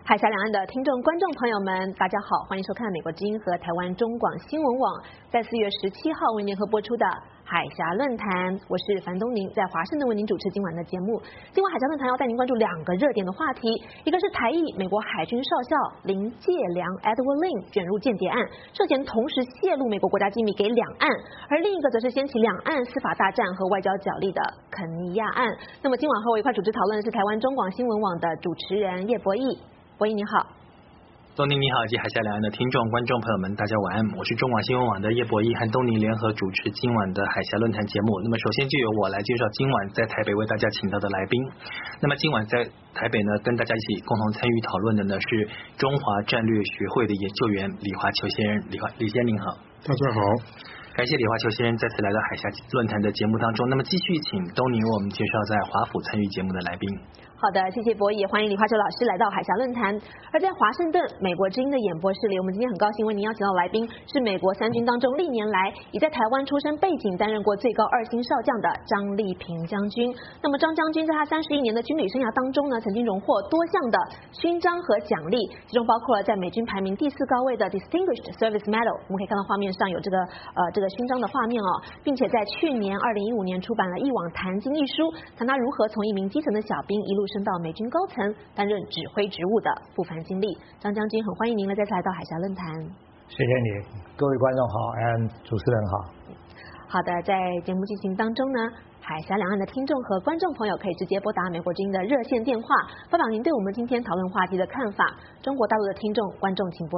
海峡两岸的听众观众朋友们，大家好，欢迎收看美国之音和台湾中广新闻网在4月17号为联合播出的海峡论坛。我是樊东宁，在华盛顿为您主持今晚的节目。今晚海峡论坛要带您关注2个热点的话题，一个是台裔美国海军少校林介良 Edward Lin 卷入间谍案，涉嫌同时泄露美国国家机密给两岸，而另一个则是掀起两岸司法大战和外交角力的肯尼亚案。那么今晚和我一块主持讨论的是台湾中广新闻网的主持人叶博弈。博弈你好。 东宁你好，以及海峡两岸的听众观众朋友们，大家晚安。我是中广新闻网的叶博弈和东宁联合主持今晚的海峡论坛节目。那么首先就由我来介绍今晚在台北为大家请到的来宾。那么今晚在台北呢，跟大家一起共同参与讨论的呢是中华战略学会的研究员李华球先生。李先生您好。 大家好。 感谢李华球先生再次来到海峡论坛的节目当中。那么继续请东宁为我们介绍在华府参与节目的来宾。 好的，谢谢博弈，欢迎李华球老师来到海峡论坛。而在华盛顿美国之音的演播室里，我们今天很高兴为您邀请到的来宾是美国三军当中历年来已在台湾出身背景担任过最高2星少将的张立平将军。那么张将军在他31年的军旅生涯当中呢，曾经荣获多项的勋章和奖励，其中包括了在美军排名第4高位的 Distinguished Service Medal， 我们可以看到画面上有这个勋章的画面哦，并且在去年2015年出版了《一网谈经》一书，谈他如何从一名基层的小兵一路升到美军高层担任指挥职务的不凡经历。张将军，很欢迎您再次来到海峡论坛。 谢谢你，各位观众好，主持人好。 好的，在节目进行当中呢，海峡两岸的听众和观众朋友可以直接拨打美国之音的热线电话，发表您对我们今天讨论话题的看法。中国大陆的听众观众请拨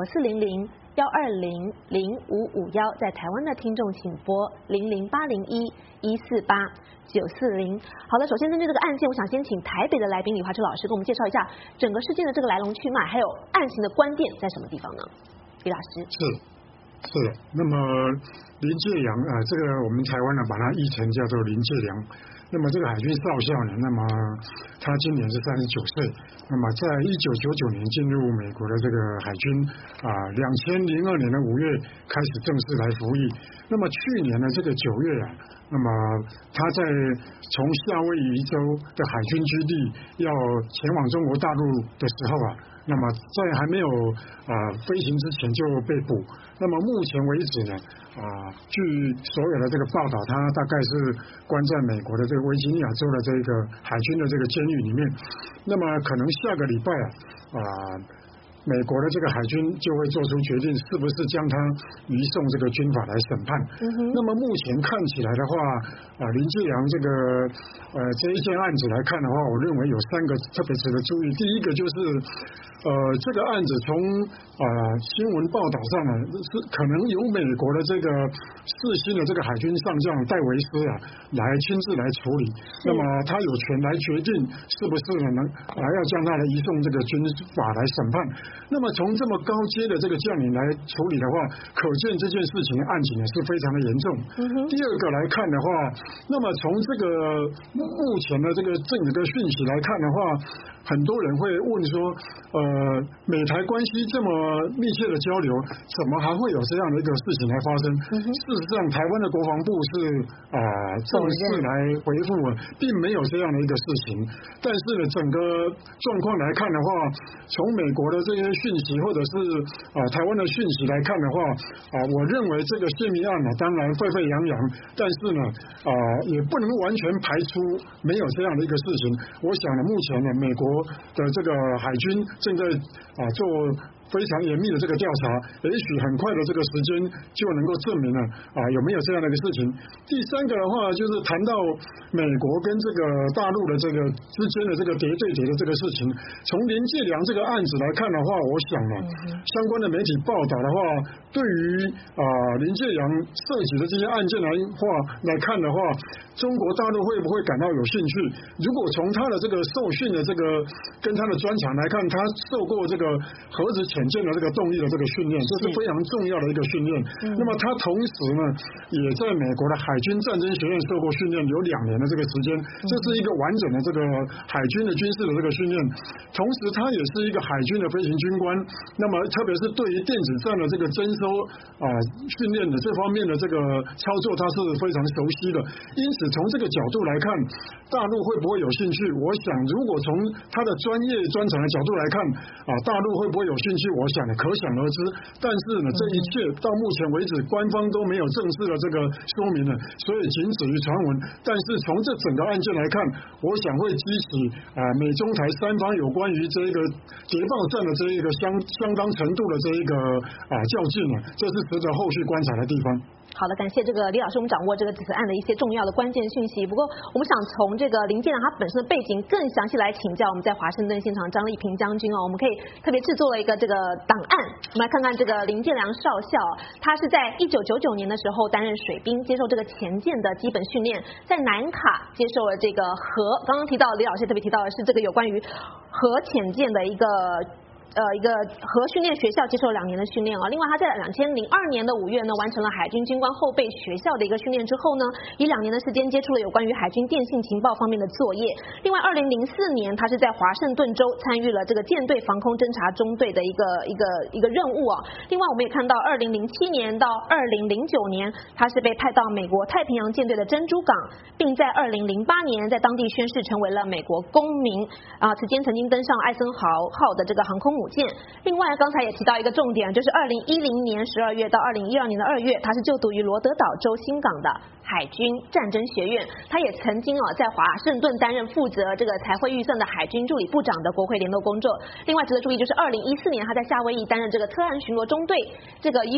400-120-0551，在台湾的听众请拨00801-148-940。好的，首先针对这个案件，我想先请台北的来宾李华球老师给我们介绍一下整个事件的这个来龙去脉，还有案情的关键在什么地方呢？李老师。 是的，那么林介良这个我们台湾呢把它译成叫做林介良。那么这个海军少校呢，那么他今年是39岁，那么在1999年进入美国的这个海军2002年的5月开始正式来服役。那么去年的这个9月那么他在从夏威夷州的海军基地要前往中国大陆的时候那么在还没有飞行之前就被捕。那么目前为止呢据所有的这个报道，他大概是关在美国的这个维吉尼亚州的这个海军的这个监狱里面。那么可能下个礼拜美国的这个海军就会做出决定，是不是将他移送这个军法来审判。那么目前看起来的话林介良这一件案子来看的话，我认为有3个特别值得注意。第一个就是这个案子从新闻报道上是可能由美国的这个4星的这个海军上将戴维斯来亲自来处理。那么他有权来决定是不是能要将他来移送这个军法来审判。那么从这么高阶的这个将领来处理的话，可见这件事情的案情是非常的严重。第二个来看的话，那么从这个目前的这个整个讯息来看的话，很多人会问说美台关系这么密切的交流，怎么还会有这样的一个事情来发生？事实上台湾的国防部是正式来回复并没有这样的一个事情。但是呢，整个状况来看的话，从美国的这些讯息或者是台湾的讯息来看的话我认为这个泄密案当然沸沸扬扬，但是呢也不能完全排除没有这样的一个事情。我想呢，目前呢美国的这个海军正在做非常严密的这个调查，也许很快的这个时间就能够证明了有没有这样的一个事情。第3个的话就是谈到美国跟这个大陆的这个之间的这个谍对谍的这个事情。从林介良这个案子来看的话，我想呢相关的媒体报道的话，对于林介良涉及的这些案件来看的话，中国大陆会不会感到有兴趣？如果从他的这个受训的这个跟他的专长来看，他受过这个核子潜潜舰的这个动力的这个训练，这是非常重要的一个训练。那么他同时呢，也在美国的海军战争学院受过训练，有2年的这个时间，这是一个完整的这个海军的军事的这个训练。同时，他也是一个海军的飞行军官。那么，特别是对于电子战的这个征收训练的这方面的这个操作，他是非常熟悉的。因此，从这个角度来看，大陆会不会有兴趣？我想，如果从他的专业专长的角度来看，大陆会不会有兴趣？我想可想而知。但是呢，这一切到目前为止，官方都没有正式的这个说明了，所以仅止于传闻。但是从这整个案件来看，我想会激起美中台3方有关于这一个谍报战的这一个相当程度的这一个较劲了，这是值得后续观察的地方。 好的，感谢这个李老师，我们掌握这个此案的一些重要的关键讯息。不过，我们想从这个林建良他本身的背景更详细来请教我们在华盛顿现场张丽萍将军哦。我们可以特别制作了一个这个档案，我们来看看这个林建良少校，他是在1999年的时候担任水兵，接受这个潜舰的基本训练，在南卡接受了这个刚刚提到李老师特别提到的是这个有关于核潜舰的一个核训练学校接受2年的训练啊。另外，他在2002年的5月呢，完成了海军军官后备学校的一个训练之后呢，以2年的时间接触了有关于海军电信情报方面的作业。另外，2004年他是在华盛顿州参与了这个舰队防空侦察中队的一个任务啊。另外，我们也看到2007年到2009年，他是被派到美国太平洋舰队的珍珠港，并在2008年在当地宣誓成为了美国公民啊。此间曾经登上艾森豪号的这个航空母舰。另外，刚才也提到一个重点，就是2010年12月到2012年的2月，他是就读于罗德岛州新港的海军战争学院。他也曾经在华盛顿担任负责这个财会预算的海军助理部长的国会联络工作。另外值得注意就是2014年他在夏威夷担任这个特岸巡逻中队这个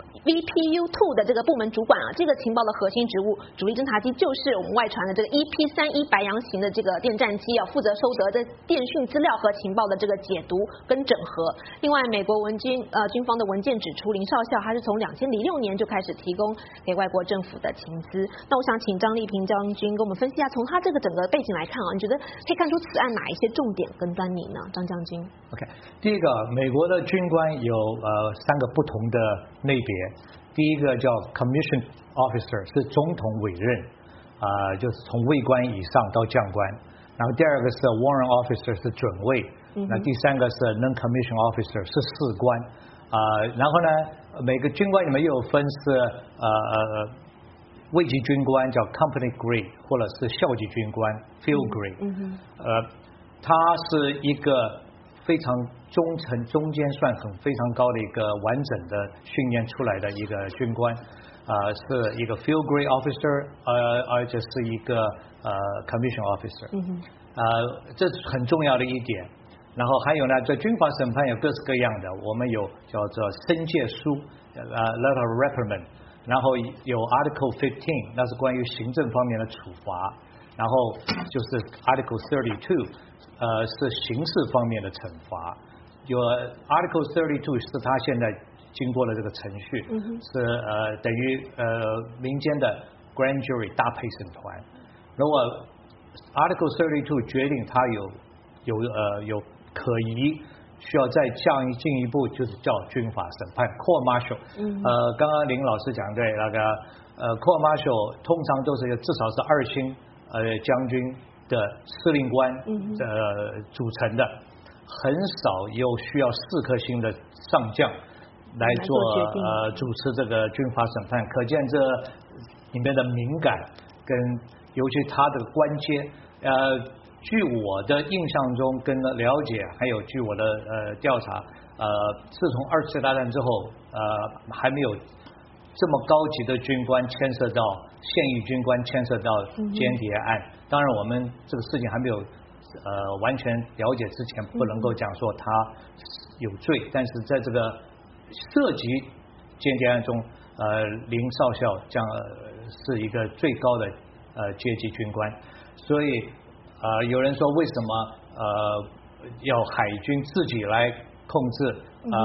VPU2 的这个部门主管啊。这个情报的核心职务主力侦察机就是我们外传的这个 EP-31白羊型的这个电战机啊，负责收得这电讯资料和情报的这个解读跟整合。另外，美国军方的文件指出，林少校他是从2006年就开始提供给外国政府的情资。那我想请张丽萍将军跟我们分析一下，从他这个整个背景来看啊，你觉得可以看出此案哪一些重点跟端倪呢？张将军。 OK， 第一个，美国的军官有3个不同的类别。第一个叫 Commission Officer， 是总统委任，就是从尉官以上到将官。然后第二个是 Warrant Officer， 是准尉。那第3个是 Non-Commission Officer， 是士官。然后呢，每个军官里面又有分是尉级军官叫 Company Grade， 或者是校级军官 Field Grade。他是一个非常中间算很非常高的一个完整的训练出来的一个军官，是一个 Field Grade Officer， 而且是一个Commission Officer。这是很重要的一点。然后还有呢，在军法审判有各式各样的，我们有叫做申诫书，letter of reprimand， 然后有 Article 15， 那是关于行政方面的处罚，然后就是 Article 32，是刑事方面的惩罚。有 Article 32是他现在经过了这个程序，是等于民间的 Grand Jury 大陪审团。如果 Article 32决定他有可疑，需要再进一步，就是叫军法审判 Court Martial。刚刚林老师讲对那个Court Martial 通常都是至少是2星将军的司令官组成的，很少有需要4颗星的上将来做主持这个军法审判，可见这里面的敏感跟尤其他的关节。据我的印象中跟了解，还有据我的调查，自从2次大战之后，还没有这么高级的军官牵涉到现役军官牵涉到间谍案。当然，我们这个事情还没有完全了解之前，不能够讲说他有罪。但是在这个涉及间谍案中，林少校将是一个最高的阶级军官，所以。有人说为什么要海军自己来控制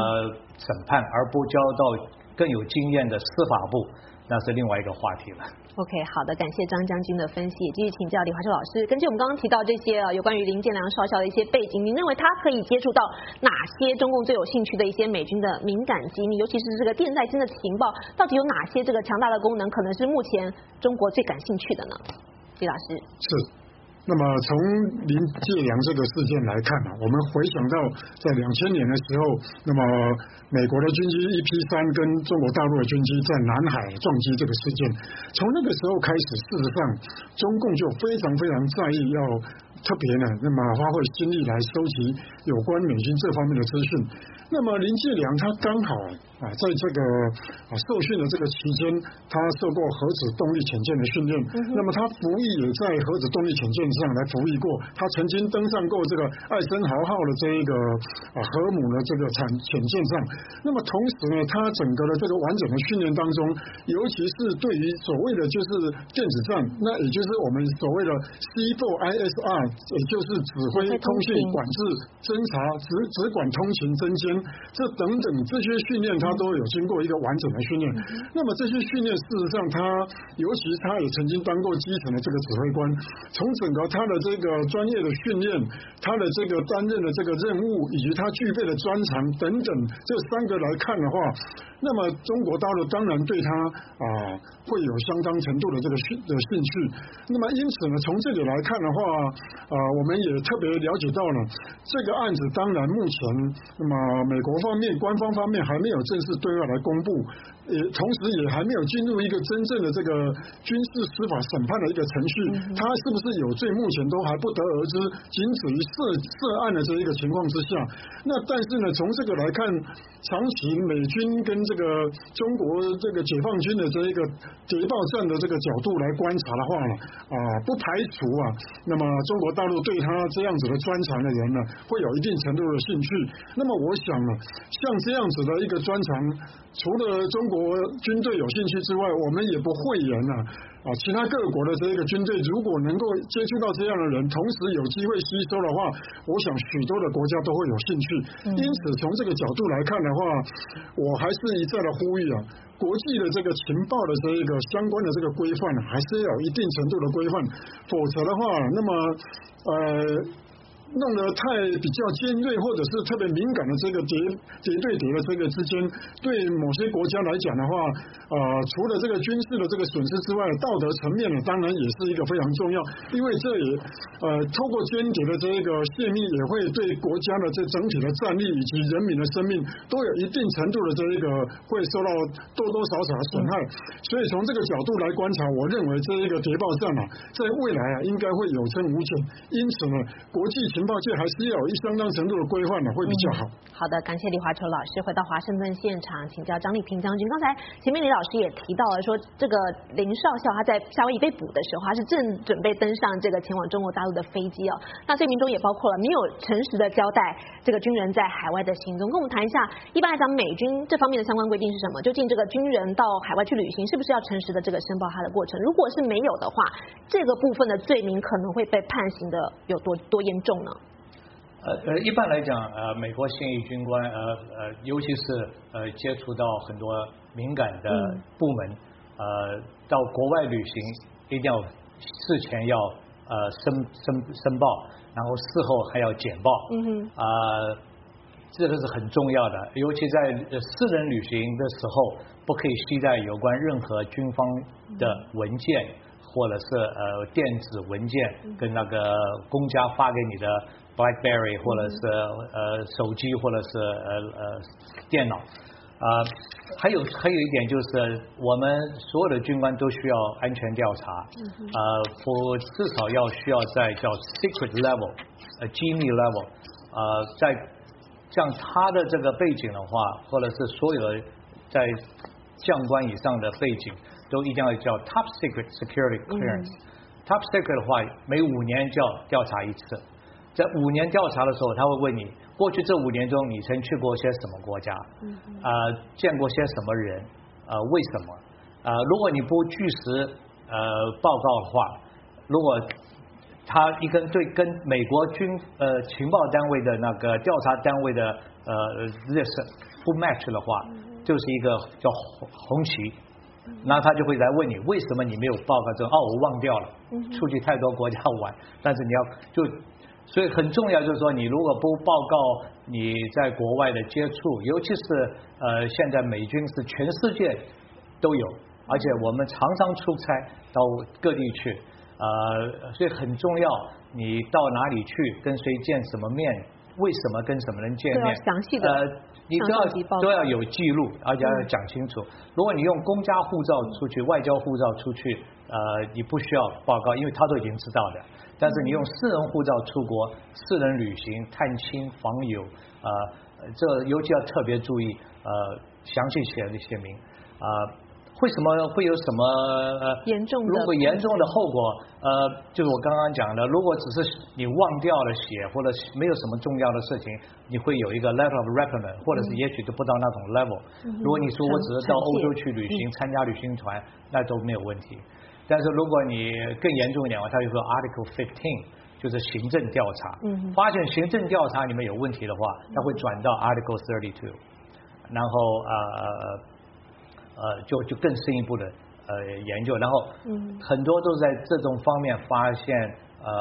审判，而不交到更有经验的司法部？那是另外一个话题了。 OK， 好的，感谢张将军的分析，也继续请教李华寿老师。根据我们刚刚提到这些有关于林建良少校的一些背景，您认为他可以接触到哪些中共最有兴趣的一些美军的敏感机密，尤其是这个电在间的情报，到底有哪些这个强大的功能，可能是目前中国最感兴趣的呢？李老师。 是。那么从林介良这个事件来看我们回想到在2000年的时候，那么美国的军机EP-3跟中国大陆的军机在南海撞击这个事件，从那个时候开始，事实上中共就非常非常在意，要特别呢，那么花费心力来收集有关美军这方面的资讯。那么林介良他刚好在这个受训的这个期间，他受过核子动力潜舰的训练，那么他服役也在核子动力潜舰上来服役过，他曾经登上过这个艾森豪号的这一个河姆的这个潜舰上。那么同时呢，他整个的这个完整的训练当中，尤其是对于所谓的就是电子战，那也就是我们所谓的 C4ISR， 也就是指挥、通信、管制、侦察、只管通勤、侦监，这等等这些训练，他都有经过一个完整的训练。那么这些训练，事实上尤其他也曾经当过基层的这个指挥官，从整个他的这个专业的训练，他的这个担任的这个任务，以及他具备的专长等等这3个来看的话，那么中国大陆当然对他会有相当程度的这个兴趣。那么因此呢，从这里来看的话，我们也特别了解到了这个案子，当然目前那么美国方面官方方面还没有正式对外来公布，同时也还没有进入一个真正的这个军事司法审判的一个程序，他是不是有罪，目前都还不得而知，仅止于涉案的这一个情况之下。那但是呢，从这个来看，长期美军跟这个中国这个解放军的这一个谍报战的这个角度来观察的话呢，不排除那么中国大陆对他这样子的专长的人呢，会有一定程度的兴趣。那么我想呢，像这样子的一个专长，除了中国军队有兴趣之外，我们也不讳言其他各国的这个军队如果能够接触到这样的人，同时有机会吸收的话，我想许多的国家都会有兴趣。因此从这个角度来看的话，我还是一再的呼吁国际的这个情报的这一个相关的这个规范还是要有一定程度的规范，否则的话，那么弄得太比较尖锐或者是特别敏感的这个谍对谍的这个之间，对某些国家来讲的话，除了这个军事的这个损失之外，道德层面呢，当然也是一个非常重要，因为这也透过间谍的这个泄密，也会对国家的这整体的战力以及人民的生命都有一定程度的这一个会受到多多少少的损害。所以从这个角度来观察，我认为这一个谍报战在未来应该会有增无减。因此呢，国际情报界还是要有相当程度的规范会比较好。 好的，感谢李华球老师回到华盛顿现场请教张立平将军。刚才前面李老师也提到了说，这个林少校他在夏威夷被捕的时候，他是正准备登上这个前往中国大陆的飞机那罪名中也包括了没有诚实的交代这个军人在海外的行踪。跟我们谈一下，一般来讲美军这方面的相关规定是什么？究竟这个军人到海外去旅行，是不是要诚实的这个申报他的过程？如果是没有的话，这个部分的罪名可能会被判刑的有多严重呢？ 一般来讲，美国现役军官，尤其是接触到很多敏感的部门，到国外旅行一定要事前要申报，然后事后还要简报，这个是很重要的。尤其在私人旅行的时候，不可以携带有关任何军方的文件，或者是电子文件，跟那个公家发给你的BlackBerry 或者是手机或者是电脑。还有一点就是，我们所有的军官都需要安全调查，至少需要在叫 secret level， 机密 level， 在像他的这个背景的话，或者是所有的在将官以上的背景，都一定要叫 top secret security clearance。top secret 的话，每5年就要调查一次。在5年调查的时候，他会问你，过去这5年中你曾去过些什么国家？见过些什么人？为什么？如果你不据实报告的话，如果他跟美国情报单位的那个调查单位的list不 match 的话，就是一个叫红旗， 那他就会来问你为什么你没有报告证？哦，我忘掉了，出去太多国家玩，但是你要所以很重要就是说，你如果不报告你在国外的接触，尤其是现在美军是全世界都有，而且我们常常出差到各地去，所以很重要，你到哪里去，跟谁见什么面，为什么跟什么人见面， 详细的你都要有记录，而且要讲清楚。如果你用公家护照出去、外交护照出去，你不需要报告，因为他都已经知道的。但是你用私人护照出国、私人旅行、探亲访友，这尤其要特别注意，详细写明，为什么会有什么严重的？ 如果严重的后果，就是我刚刚讲的，如果只是你忘掉了写，或者没有什么重要的事情，你会有一个 letter of reprimand， 或者是也许都不到那种 level。如果你说我只是到欧洲去旅行，参加旅行团，那都没有问题。但是如果你更严重一点的话，他就说 Article 15，就是行政调查。发现行政调查里面有问题的话，他会转到 Article 32，然后就更深一步的研究，然后很多都在这种方面发现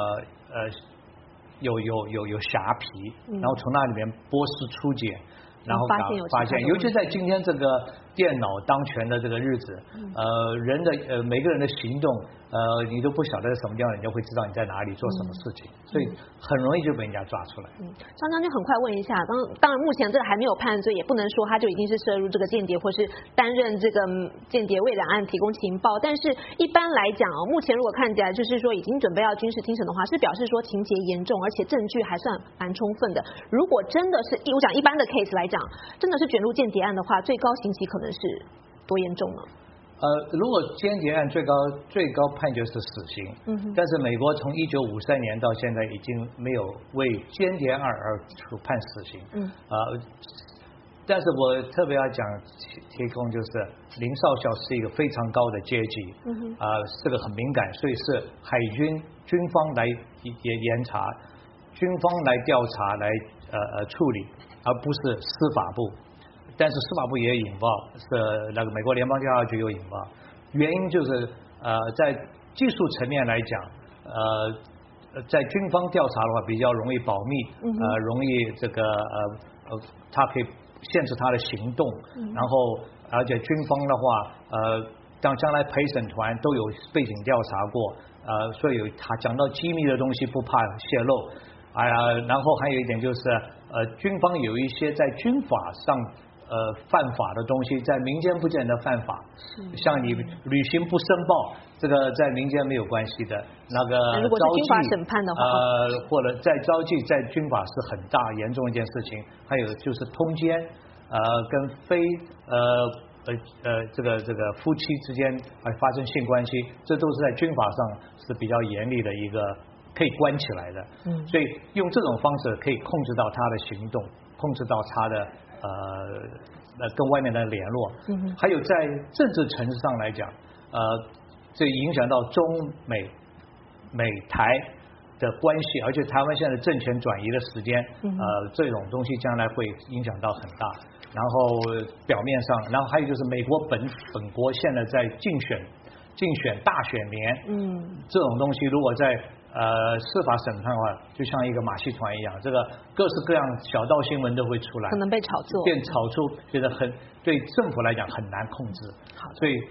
有瑕疵，然后从那里面剥丝初检，然后发现，尤其在今天这个电脑当权的这个日子，人的每个人的行动，你都不晓得在什么地方，人家会知道你在哪里做什么事情，所以很容易就被人家抓出来。 张将军很快问一下，当然目前这个还没有判罪，也不能说他就已经是涉入这个间谍或是担任这个间谍为两岸提供情报，但是一般来讲目前如果看起来就是说已经准备要军事庭审的话，是表示说情节严重，而且证据还算蛮充分的。如果真的是我想一般的 case 来讲，真的是卷入间谍案的话，最高刑期可能是多严重呢？ 如果间谍案最高判决是死刑，但是美国从1953年到现在已经没有为间谍案而处判死刑，但是我特别要讲提供就是林少校是一个非常高的阶级，这个很敏感，所以是海军方来严查，军方来调查来处理，而不是司法部。但是司法部也引爆，是那个美国联邦调查局有引爆，原因就是在技术层面来讲，在军方调查的话比较容易保密，容易这个他可以限制他的行动，然后而且军方的话当将来陪审团都有背景调查过，所以他讲到机密的东西不怕泄露，然后还有一点就是军方有一些在军法上犯法的东西，在民间不见得犯法，像你旅行不申报，这个在民间没有关系的。那个如果是军法审判的话， 或者在招妓，在军法是很大严重一件事情。还有就是通奸，跟非这个夫妻之间发生性关系，这都是在军法上是比较严厉的一个，可以关起来的。所以用这种方式可以控制到他的行动，控制到他的跟外面的联络，还有在政治层次上来讲，这影响到中美台的关系，而且台湾现在政权转移的时间，这种东西将来会影响到很大。然后表面上，然后还有就是美国本国现在在竞选大选年，这种东西如果在司法审判的话，就像一个马戏团一样，这个各式各样小道新闻都会出来， 可能被炒作， 变炒出，觉得对政府来讲很难控制。所以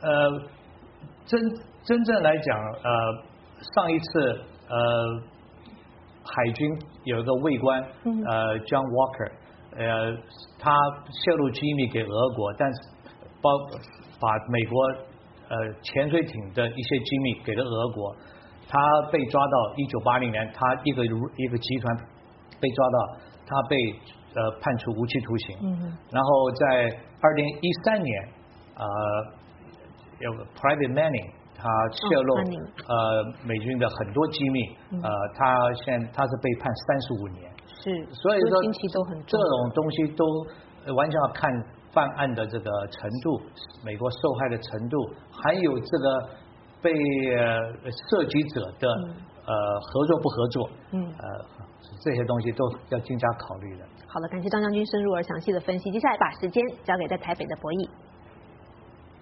真正来讲，上一次海军有一个尉官John Walker，他泄露机密给俄国，但是把美国潜水艇的一些机密给了俄国。他被抓到1980年，他一个集团被抓到，他被判处无期徒刑。然后在2013年，有个 Private Manning， 他泄露美军的很多机密，他是被判35年。 是， 所以说这种东西都完全要看犯案的这个程度，美国受害的程度，还有这个被涉及者的合作不合作，这些东西都要经加考虑的。 好了，感谢张将军深入而详细的分析。接下来把时间交给在台北的博弈。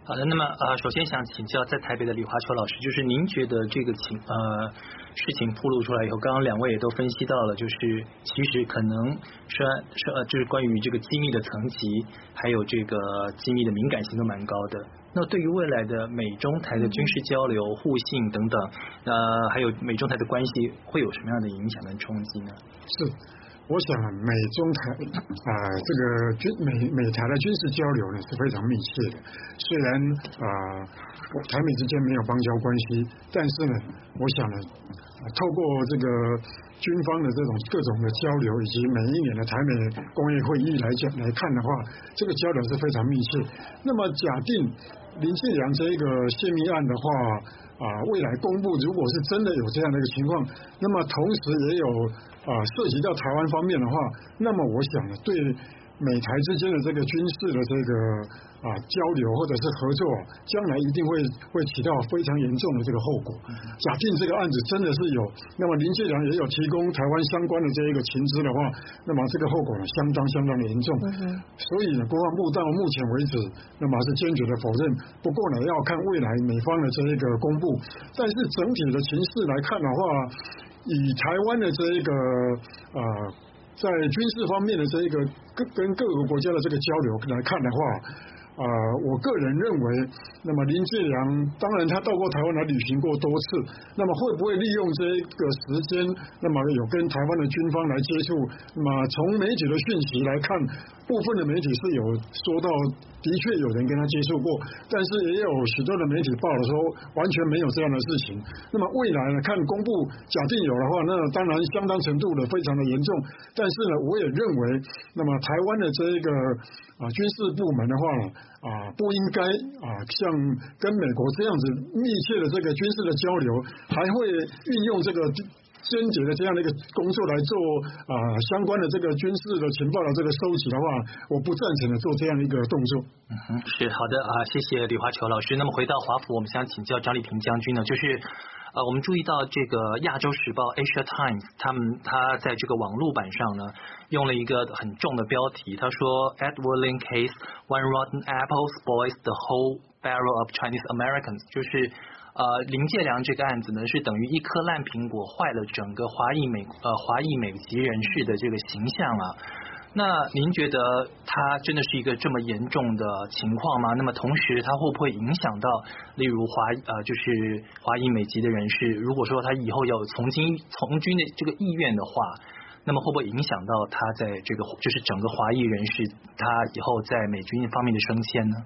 好的，那么首先想请教在台北的李华球老师，就是您觉得这个事情暴露出来以后，刚刚两位也都分析到了，就是其实可能就是关于这个机密的层级，还有这个机密的敏感性都蛮高的。那对于未来的美中台的军事交流、互信等等，还有美中台的关系，会有什么样的影响跟冲击呢？ 是。我想美中台这个美台的军事交流呢是非常密切的。虽然台美之间没有邦交关系，但是呢，我想呢，透过这个军方的这种各种的交流，以及每一年的台美工业会议来看的话，这个交流是非常密切。那么假定林介良这一个泄密案的话，未来公布如果是真的有这样的一个情况，那么同时也有涉及到台湾方面的话，那么我想呢，对美台之间的这个军事的这个交流或者是合作，将来一定会起到非常严重的这个后果。假定这个案子真的是有，那么林介良也有提供台湾相关的这一个情资的话，那么这个后果呢相当的严重。所以呢，国防部到目前为止，那么是坚决的否认。不过呢，要看未来美方的这一个公布。但是整体的情势来看的话，以台湾的这一个在军事方面的这一个跟各个国家的这个交流来看的话，我个人认为，那么林介良当然他到过台湾来旅行过多次，那么会不会利用这个时间，那么有跟台湾的军方来接触？那么从媒体的讯息来看，部分的媒体是有说到，的确有人跟他接触过，但是也有许多的媒体报了说完全没有这样的事情。那么未来呢，看公布，假定有的话，那当然相当程度的非常的严重。但是呢，我也认为，那么台湾的这一个军事部门的话呢，不应该像跟美国这样子密切的这个军事的交流，还会运用这个间接的这样的一个工作来做相关的这个军事的情报的这个收集的话，我不赞成的做这样的一个动作。 是好的谢谢李华球老师。那么回到华府，我们想请教张立平将军呢，就是我们注意到这个亚洲时报 Asia Times 他在这个网络版上呢用了一个很重的标题，他说 Edward Lin case one rotten apple spoils the whole barrel of Chinese Americans， 就是林介良这个案子呢是等于一颗烂苹果坏了整个华裔美籍人士的这个形象那您觉得它真的是一个这么严重的情况吗？那么同时它会不会影响到例如就是华裔美籍的人士，如果说他以后要从军的这个意愿的话，那么会不会影响到他在这个就是整个华裔人士他以后在美军方面的升迁呢？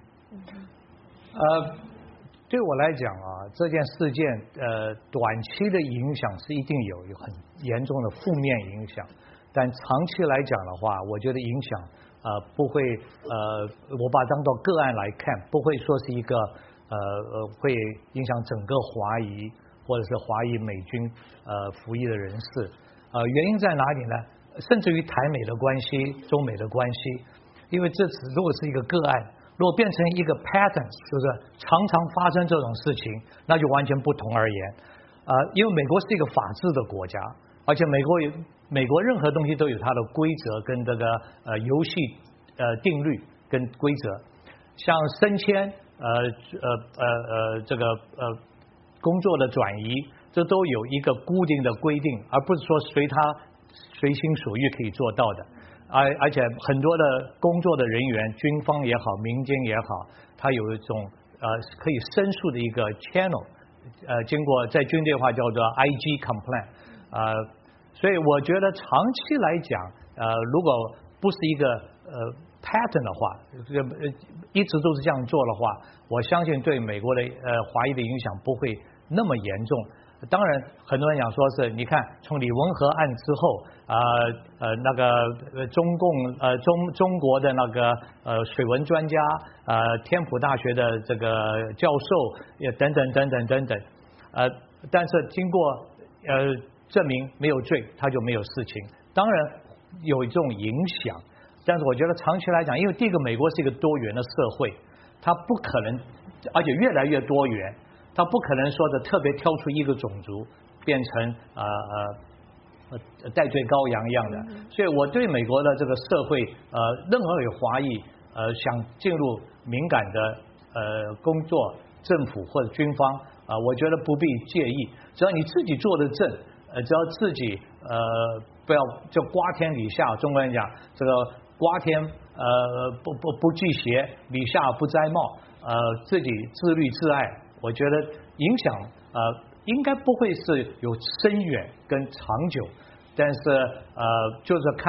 对我来讲这件事件短期的影响是一定有很严重的负面影响，但长期来讲的话，我觉得影响不会我把它当作个案来看，不会说是一个会影响整个华裔或者是华裔美军服役的人士。原因在哪里呢？甚至于台美的关系、中美的关系，因为这次如果是一个个案，如果变成一个 pattern， 就是常常发生这种事情，那就完全不同而言。因为美国是一个法治的国家，而且美国任何东西都有它的规则跟这个游戏定律跟规则，像升迁这个工作的转移，这都有一个固定的规定，而不是说随心所欲可以做到的。而且很多的工作的人员，军方也好，民间也好，它有一种可以申诉的一个 channel， 经过在军队话叫做 IG complaint， 所以我觉得长期来讲，如果不是一个pattern 的话，一直都是这样做的话，我相信对美国的华裔的影响不会那么严重。当然，很多人讲说是，你看从李文和案之后，那个中国的那个水文专家，天普大学的这个教授，也等等，但是经过证明没有罪，他就没有事情。当然有这种影响，但是我觉得长期来讲，因为第一个，美国是一个多元的社会，它不可能，而且越来越多元。他不可能说的特别挑出一个种族变成代罪羔羊一样的，所以我对美国的这个社会任何有华裔想进入敏感的工作，政府或者军方我觉得不必介意，只要你自己做得正，只要自己不要就瓜天李下，中国人讲这个瓜天不忌邪，李下不摘帽，自己自律自爱，我觉得影响应该不会是有深远跟长久，但是就是看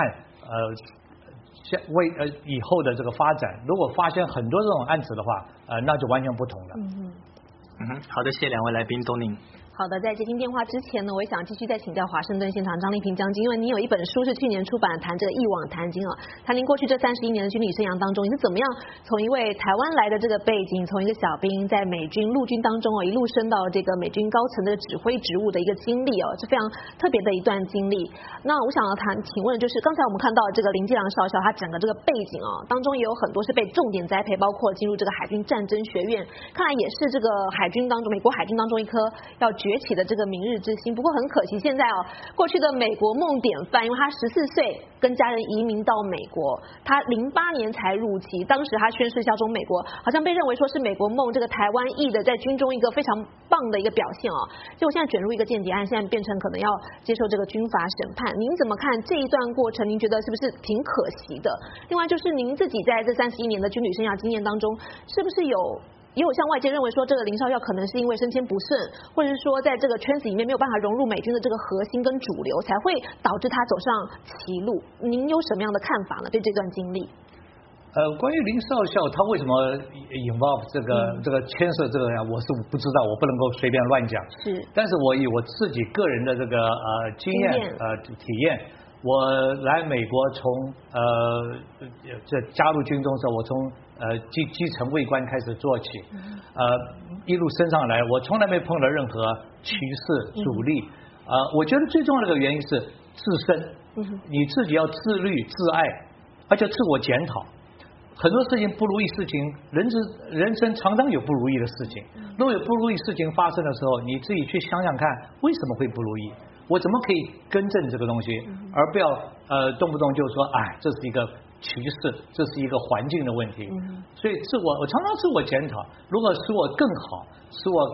为以后的这个发展，如果发现很多这种案子的话，那就完全不同了。 好的，谢谢两位来宾，东宁。 好的，在接听电话之前呢，我也想继续再请教华盛顿现场张丽萍将军，因为您有一本书是去年出版谈这个一网谈尽谈您过去这31年的军旅生涯当中，你是怎么样从一位台湾来的这个背景，从一个小兵在美军陆军当中一路升到这个美军高层的指挥职务的一个经历是非常特别的一段经历。那我想要请问的就是，刚才我们看到这个林继良少校他整个这个背景当中也有很多是被重点栽培，包括进入这个海军战争学院，看来也是这个海军当中美国海军当中一颗要崛起的这个明日之星。不过很可惜，现在过去的美国梦典范，因为他14岁跟家人移民到美国，他08年才入籍，当时他宣誓效忠美国，好像被认为说是美国梦这个台湾裔的在军中一个非常棒的一个表现结果现在卷入一个间谍案，现在变成可能要接受这个军法审判。您怎么看这一段过程？您觉得是不是挺可惜的？另外就是您自己在这31年的军旅生涯经验当中，是不是也有像外界认为说这个林少校可能是因为升迁不顺，或者是说在这个圈子里面没有办法融入美军的这个核心跟主流，才会导致他走上歧路？您有什么样的看法呢？对这段经历？ 关于林少校他为什么involve这个牵涉这个我是不知道，我不能够随便乱讲。是，但是我以我自己个人的这个经验体验，我来美国从这加入军中的时候，我从基层卫官开始做起，一路升上来，我从来没碰到任何歧视阻力。我觉得最重要的一个原因是自身，你自己要自律自爱，而且自我检讨。很多事情不如意事情，人生常常有不如意的事情。如果有不如意事情发生的时候，你自己去想想看，为什么会不如意？我怎么可以更正这个东西，而不要动不动就说这是一个歧视，这是一个环境的问题。所以我常常自我检讨，如何使我更好，使我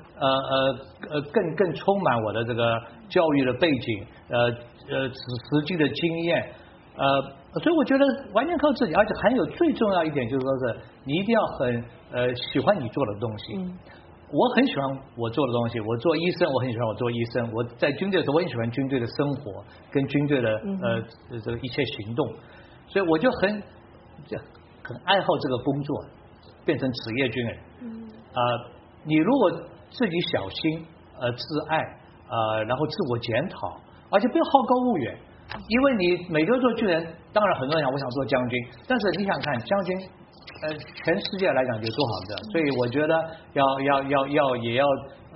更充满我的这个教育的背景，实际的经验。所以我觉得完全靠自己，而且还有最重要一点就是说是你一定要很喜欢你做的东西。我很喜欢我做的东西，我做医生，我很喜欢我做医生。我在军队的时候，我很喜欢军队的生活跟军队的这个一切行动，所以我就很爱好这个工作，变成职业军人。你如果自己小心自爱然后自我检讨，而且不要好高骛远。因为你每个做军人，当然很多人讲我想做将军，但是你想看将军，全世界来讲有多少个？所以我觉得也要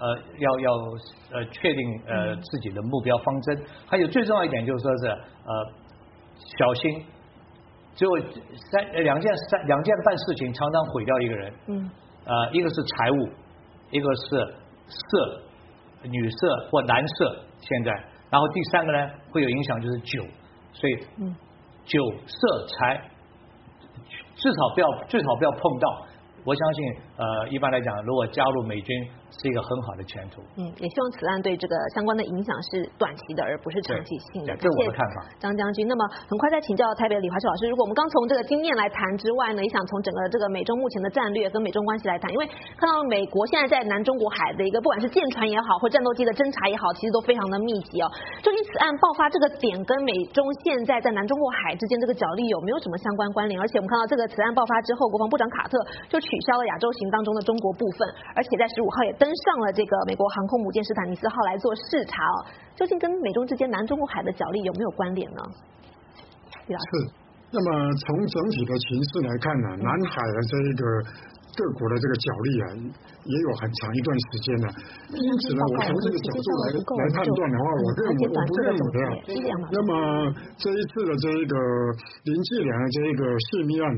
确定自己的目标方针。还有最重要一点就是说是小心，只有两件办事情常常毁掉一个人。一个是财务，一个是色，女色或男色现在。然后第三个呢会有影响就是酒，所以酒色财最少不要碰到。我相信一般来讲，如果加入美军是一个很好的前途。 也希望此案对这个相关的影响是短期的，而不是长期性的。 这是我的看法。 张将军，那么很快再请教台北的李华寿老师，如果我们刚从这个经验来谈之外呢，也想从整个这个美中目前的战略跟美中关系来谈，因为看到美国现在在南中国海的一个不管是舰船也好，或战斗机的侦察也好，其实都非常的密集究竟此案爆发这个点跟美中现在在南中国海之间这个角力有没有什么相关关联？而且我们看到这个此案爆发之后，国防部长卡特就取消了亚洲行当中的中国部分，而且在15号也登上了这个美国航空母舰史坦尼斯号来做视察究竟跟美中之间南中国海的角力有没有关联呢？ 是。那么从整体的形势来看呢，南海的这一个各国的这个角力也有很长一段时间了。因此呢，我从这个角度来判断的话，我不认为那么这一次的这一个林继良的这一个泄密案呢，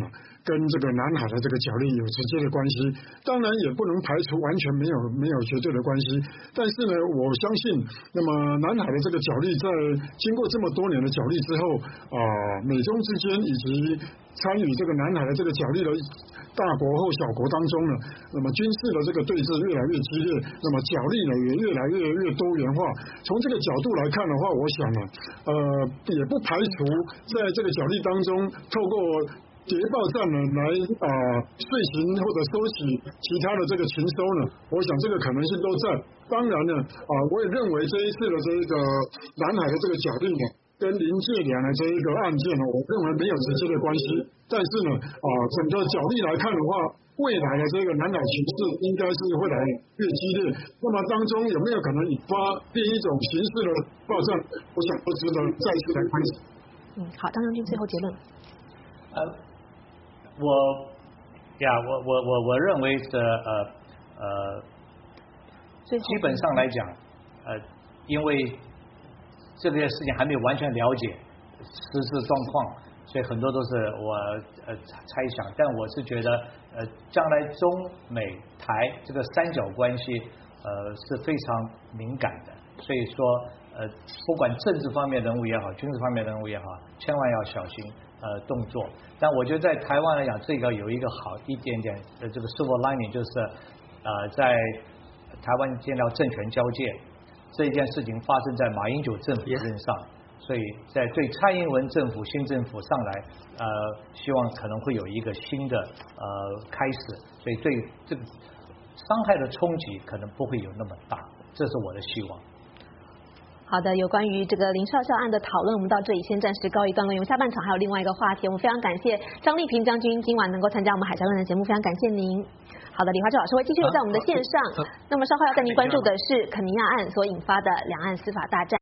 跟这个南海的这个角力有直接的关系，当然也不能排除完全没有绝对的关系。但是呢，我相信，那么南海的这个角力在经过这么多年的角力之后，美中之间以及参与这个南海的这个角力的大国或小国当中呢，那么军事的这个对峙越来越激烈，那么角力呢也越来越多元化。从这个角度来看的话，我想呢，也不排除在这个角力当中，透过谍报战呢来遂行或者收取其他的这个情收呢，我想这个可能性都在。当然呢，我也认为这一次的这个南海的这个角力呢，跟临界两的这一个案件呢，我认为没有直接的关系。但是呢，整个角力来看的话，未来的这个南海局势应该是会来越激烈。那么当中有没有可能引发另一种形式的报战？我想都值得再次来分析。 好，张将军最后结论。 我认为是基本上来讲，因为这件事情还没有完全了解实质状况，所以很多都是我猜想。但我是觉得，将来中美台这个三角关系是非常敏感的，所以说不管政治方面人物也好，军事方面人物也好，千万要小心动作。但我觉得在台湾来讲，这个有一个好一点点的这个 silver lining， 就是在台湾建立政权交界这一件事情发生在马英九政府身上，所以在对蔡英文政府新政府上来，希望可能会有一个新的开始，所以对这个伤害的冲击可能不会有那么大，这是我的希望。 好的，有关于这个林少校案的讨论，我们到这里先暂时告一段落。因为下半场还有另外一个话题，我们非常感谢张丽萍将军今晚能够参加我们海峡论坛节目，非常感谢您。好的，李华洲老师会继续留在我们的线上。那么稍后要带您关注的是肯尼亚案所引发的两岸司法大战。